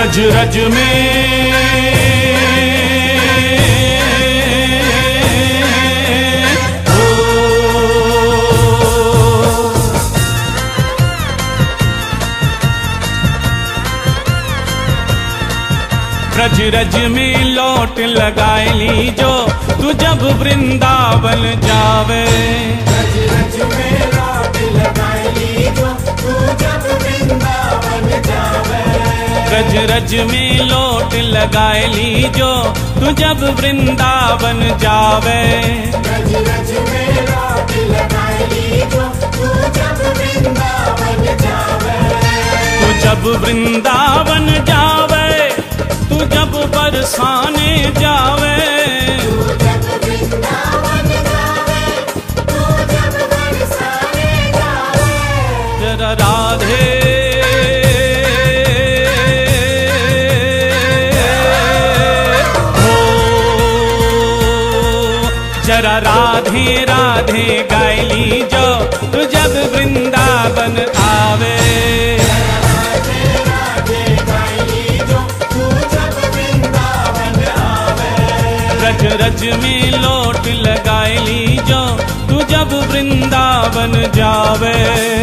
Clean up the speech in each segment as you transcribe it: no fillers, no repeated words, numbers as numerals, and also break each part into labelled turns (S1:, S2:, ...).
S1: रज रज में रज रज में लौट लगाए ली जो तू जब वृंदावन जावे।
S2: रज रज में लौट लगाए ली जो तू जब वृंदावन जावे।
S1: रज रज में लौट लगाए ली जो तू जब वृंदावन जावे।
S2: रज रज में लौट लगाए ली जो तू जब वृंदावन जावे।
S1: तू जब वृंदावन जावे, तू जब बरसाने जावे।
S2: तू जब वृंदावन जावे, तू जब बरसाने जावे।
S1: जरा राधे हो, जरा राधे राधे गायली जो तू जब वृंदावन आवे। रज रज में लौट लगाए ली जो तू जब वृंदावन जावे।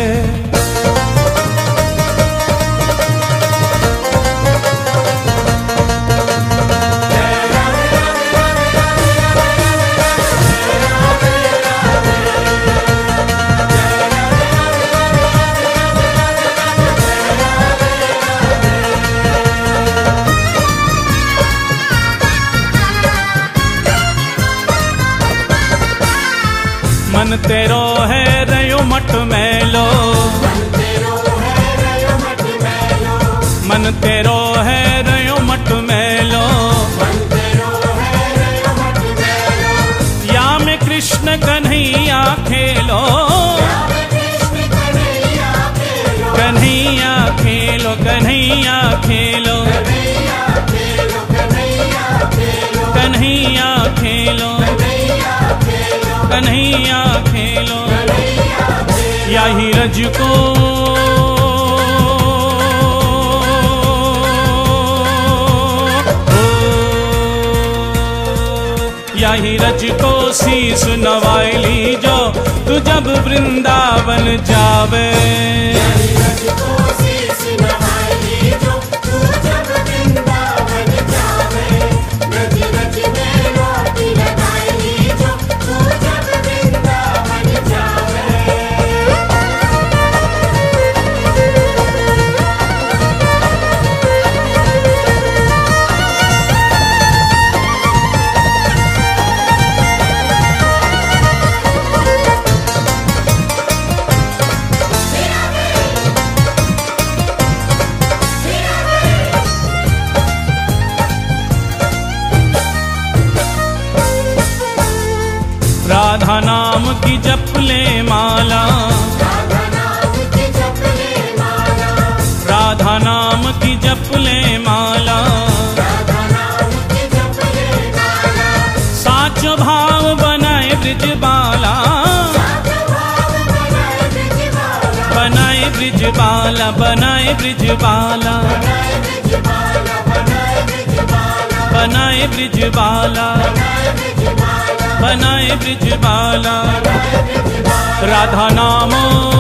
S1: मन तेरो है रयो मट मैलो,
S2: मन तेरो है रयो मट मैलो।
S1: मन तेरो है रयो मट मैलो।
S2: मन तेरो है रयो मट मैलो।
S1: या में कृष्ण कन्हैया खेलो,
S2: कृष्ण कन्हैया खेलो।
S1: कन्हैया खेलो, कन्हैया खेलो,
S2: कन्हैया खेलो, कन्हैया खेलो।
S1: कन्हैया खेलो, कन्हैया खेलो। यही रज को यही रज को शीश नवाई ली जो तू जब वृंदावन जावे।
S2: यही रज को शीश नवाई ली जो तू जब वृंदावन जावे। रज रज में लौट लगाए ली जो तू जब वृंदावन जावे।
S1: राधा नाम की जप ले माला,
S2: राधा नाम की जप ले माला।
S1: राधा नाम की जप ले माला।
S2: राधा नाम की जप ले माला।
S1: साचो भाव बनाए ब्रिज बाला,
S2: साचो भाव बनाए ब्रिज बाला।
S1: बनाए ब्रिज बाला, बनाए ब्रिज बाला,
S2: बनाए ब्रिज बाला, बनाए ब्रिज बाला।
S1: बनाए ब्रिज बाला,
S2: बनाए ब्रिज बाला।
S1: बनाए ब्रिज बाला।
S2: बनाए ब्रिज बाला।
S1: राधा नाम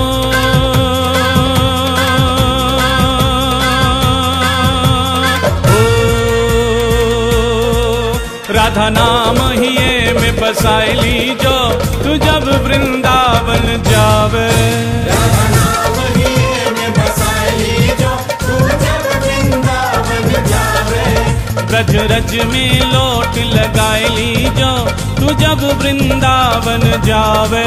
S1: राधा नाम ही ये में बसाई ली जो तू जब वृंदावन जावे।
S2: राधा नाम ही में बसाई ली जो तू जब वृंदावन जावे।
S1: रज रज में लौट लगाए ली जो तू जब वृंदावन जावे।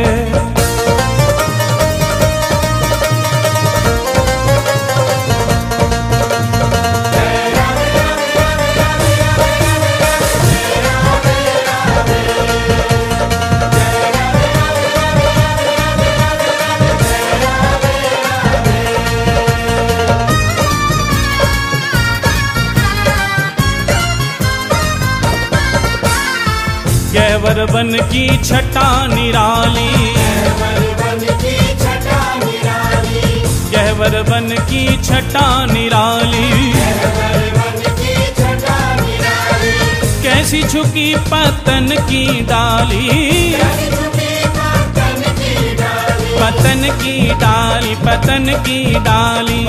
S1: गहवर बन की छटा निराली, गहवर बन की छटा निराली। झुकी पतन की डाली, पतन की डाली, पतन की डाली, पतन की डाली,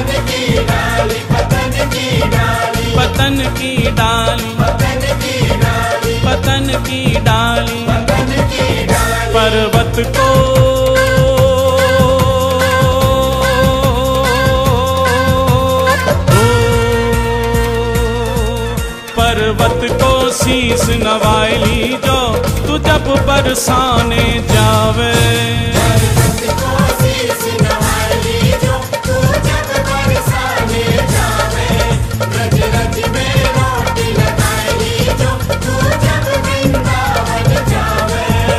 S1: पतन की डाली, पतन की डाली, पर्वत को पर्वत को शीस नवाई लीजो तू जब बरसाने जावे,
S2: पर्वत को शीस नवाई लीजो तू जब बरसाने जावे, रज रज में रोटी लगाई लीजो तू जब वृंदावन जावे।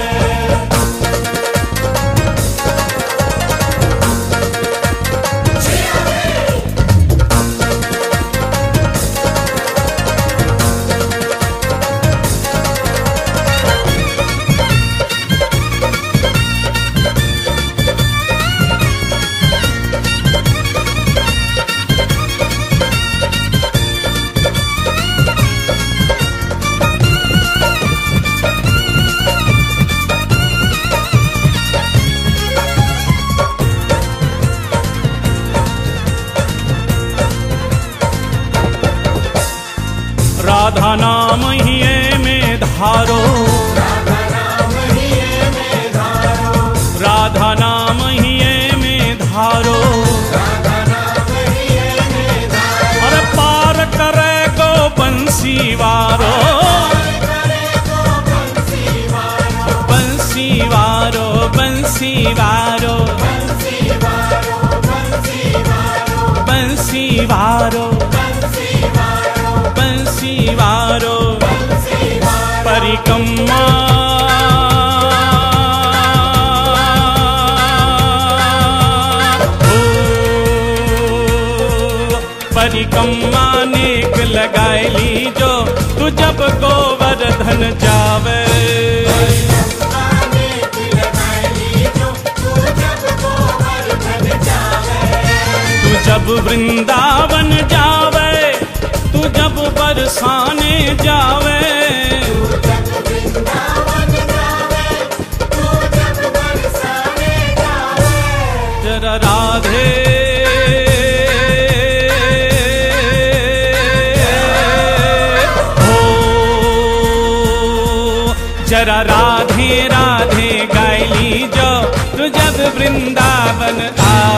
S1: राधा नाम हिये में धारो,
S2: राधा नाम हिये में धारो,
S1: राधा नाम हिये में धारो,
S2: राधा नाम हिये में धारो,
S1: और पार करे गो बंसी वारो, बंसी वारो, बंसी वारो, बंसी वारो, बंसी वारो, परिक्रमा परिक्रमा नेक लगाए लीजो तू जब गोवर्धन जावे, तू जब वृंदावन जावे, तू जब बरसाने जावे, जरा राधे हो, जरा राधे राधे गाय लीजो तू जब वृंदावन आ